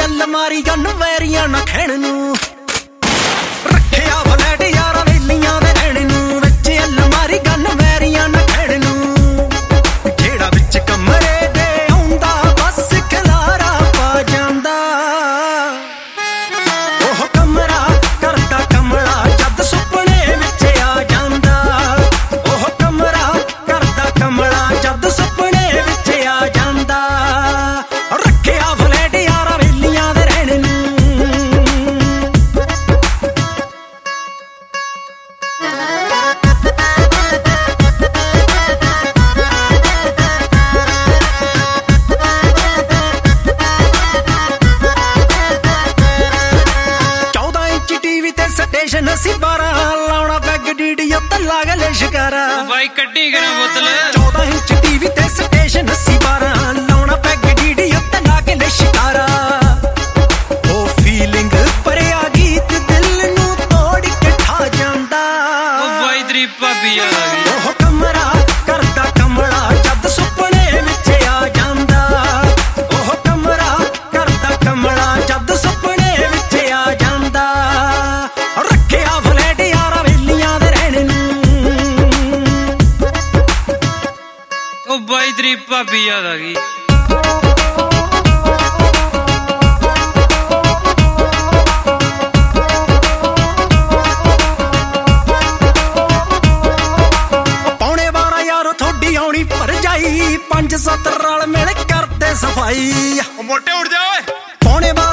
ਅਲਮਾਰੀ ਗੰਨ ਵੈਰੀਆਂ ਨਾ ਖੈਣ ਨੂੰ ਰੱਖਿਆ ਫਲੈਟ ਯਾਰਾਂ ਵੇਲੀਆਂ ਦੇ ਰਹਿਣ ਨੂੰ ਵਿੱਚ ਅਲਮਾਰੀ ਗੰਨ ਵੈਰੀਆਂ ਨਾ ਖੈਣ ਨੂੰ ਜਿਹੜਾ ਵਿੱਚ ਕਮਰੇ ਦੇ ਆਉਂਦਾ ਬਸ ਖਲਾਰਾ ਪਾ ਜਾਂਦਾ ਉਹ ਕਮਰਾ ਕਰਦਾ ਕਮਲਾ ਜਦ ਸੁਪਨੇ ਵਿੱਚ ਆ ਜਾਂਦਾ ਉਹ ਕਮਰਾ ਕਰਦਾ ਕਮਲਾ ਜਦ ਸੁਪਨੇ ਵਿੱਚ ਆ ਜਾਂਦਾ ਰੱਖਿਆ ਫਲੈਟ ਯਾਰਾਂ ਵੇਲੀਆਂ ਦੇ ਰਹਿਣ ਨੂੰ ਸਟੇਸ਼ਨ ਅਸੀਂ 12 ਲਾਉਣਾ ਪੈਗ ਡੀਡੀ ਉੱਤੇ ਲਾ ਕੇ ਲੈ ਸ਼ਿਕਾਰਾ ਬਾਈ ਕੱਢੀ ਕਰਾਂ ਬੋਤਲ 14 ਇੰਚ ਟੀਵੀ ਤੇ ਸਟੇਸ਼ਨ ਅਸੀਂ 12 ਲਾਉਣਾ ਪੈਗ ਡੀਡੀ ਉੱਤੇ ਲਾ ਕੇ ਲੈ ਸ਼ਿਕਾਰਾ ਉਹ ਫੀਲਿੰਗ ਭਰਿਆ ਗੀਤ ਦਿਲ ਨੂੰ ਤੋੜ ਕੇ ਠਾ ਜਾਂਦਾ ਉਹ ਬਾਈ ਤੇਰੀ ਭਾਬੀ ਆ ਗਈ ਉਹ ਕਮਰਾ ਕਰਦਾ ਕਮਲਾ ਜਦ ਸੁਪਨੇ ਵਿੱਚ ਆ ਜਾਂਦਾ ਉਹ ਕਮਰਾ ਕਰਦਾ ਕਮਲਾ ਜਦ ਸੁਪਨੇ ਵਿੱਚ ਆ ਜਾਂਦਾ ਰੱਖਿਆ ਫਲੈਟ ਯਾਰਾਂ ਵੇਲੀਆਂ ਦੇ ਰਹਿਣ ਨੂੰ ਉਹ ਬਾਈ ਤੇਰੀ ਭਾਬੀ ਆ ਗਈ ਪੌਣੇ 12 ਯਾਰੋ ਥੋੜੀ ਆਉਣੀ ਭਰਜਾਈ 5-7 ਰਲ ਮਿਲ ਕਰਦੇ ਸਫਾਈ ਮੋਟੇ ਉੱਡ ਜਾ ਓਏ ਪੌਣੇ